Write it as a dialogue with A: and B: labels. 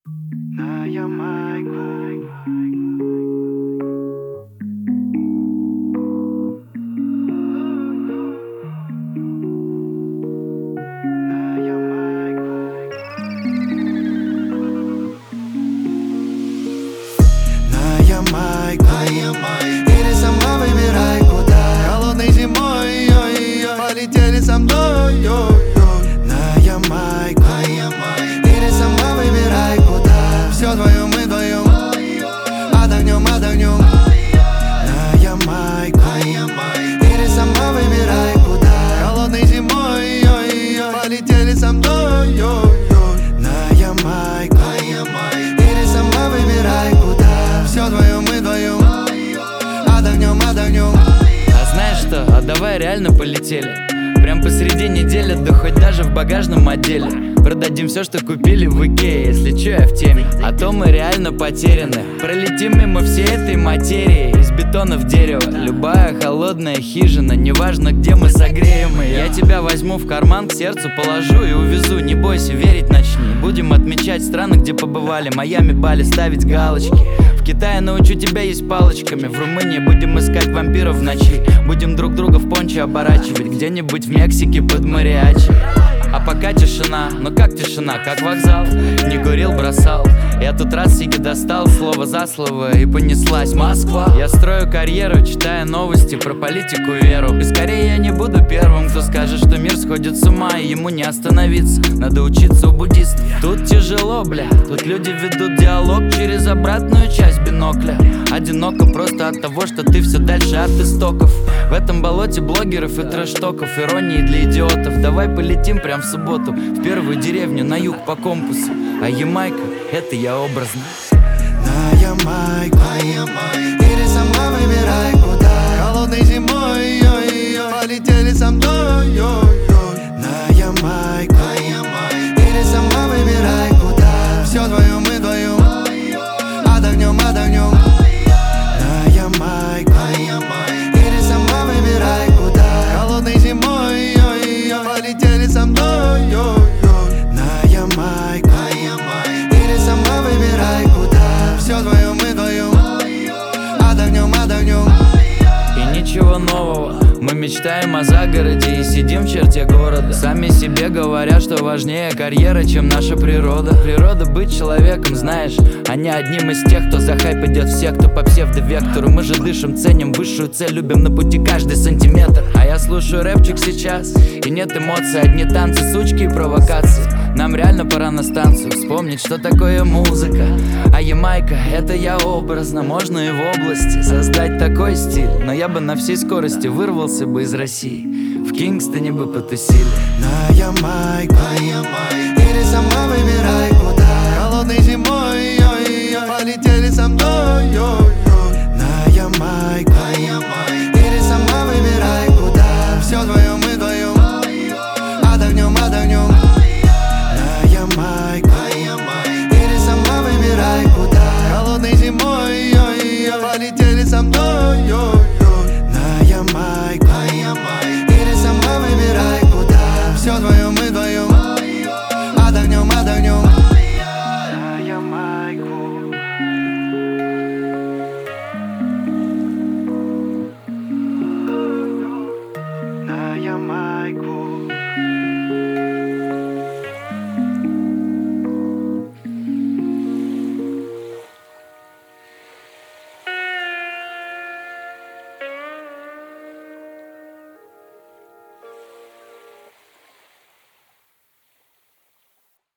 A: на Ямайку. Или сама выбирай куда. Холодной зимой, ой-ой-ой, полетели со мной, ой-ой. На Ямайку. Или сама выбирай куда. Все вдвоем, мы вдвоем, отдохнем, отдохнем. На Ямайку. Или сама выбирай куда. Холодной зимой, ой-ой-ой, полетели со мной, ой-ой. На Ямайку. Или сама выбирай куда. Все вдвоем, мы вдвоем, отдохнем, отдохнем.
B: А знаешь что, а давай реально полетели. Прям посреди недели, да хоть даже в багажном отделе. Продадим все, что купили в Икее, если чё, я в теме. А то мы реально потеряны. Пролетим мимо всей этой материи. Из бетона в дерево. Любая холодная хижина, неважно где мы согреем ее. Я тебя возьму в карман, к сердцу положу и увезу. Не бойся, верить начни. Будем отмечать страны, где побывали. Майами, Бали, ставить галочки. В Китае научу тебя есть палочками. В Румынии будем искать вампиров в ночи. Будем друг друга в пончо оборачивать. Где-нибудь в Мексике под мариачи. А пока тишина, ну как тишина, как вокзал. Не курил, бросал. Я тут раз сиги достал, слово за слово, и понеслась Москва. Я строю карьеру, читая новости про политику, веру. И скорее я не буду первым, кто скажет, что мир сходит с ума, и ему не остановиться. Надо учиться у буддистов. Тут тяжело, бля, тут люди ведут диалог через обратную часть бинокля. Одиноко просто от того, что ты все дальше от истоков. В этом болоте блогеров и трэш-токов, иронии для идиотов. Давай полетим прям в субботу в первую деревню на юг по компасу. А Ямайка, это я образно.
A: На Ямайку. Или сама выбирай куда. Холодной зимой, ой-ой-ой, полетели со мной, ой-ой. На Ямайку. Или сама выбирай куда. Все вдвоем, мы вдвоем, отдохнем, отдохнем. На Ямайку. Или сама выбирай куда. Холодной зимой, ой-ой-ой, полетели со мной, ой-ой. На Ямайку. Или сама выбирай куда. Все вдвоем, мы вдвоем, отдохнем, отдохнем.
B: И ничего нового, мы мечтаем о загороде и сидим в черте города. Сами себе говорят, что важнее карьера, чем наша природа. Природа быть человеком, знаешь, а не одним из тех, кто за хайп идет в секту по псевдовектору. Мы же дышим, ценим высшую цель, любим на пути каждый сантиметр. А я слушаю рэпчик сейчас, и нет эмоций, одни танцы, сучки и провокации. Нам реально пора на станцию вспомнить, что такое музыка. А Ямайка, это я образно, можно и в области создать такой стиль. Но я бы на всей скорости вырвался бы из России, в Кингстоне бы потусили.
A: На Ямайку. Или сама выбирай куда.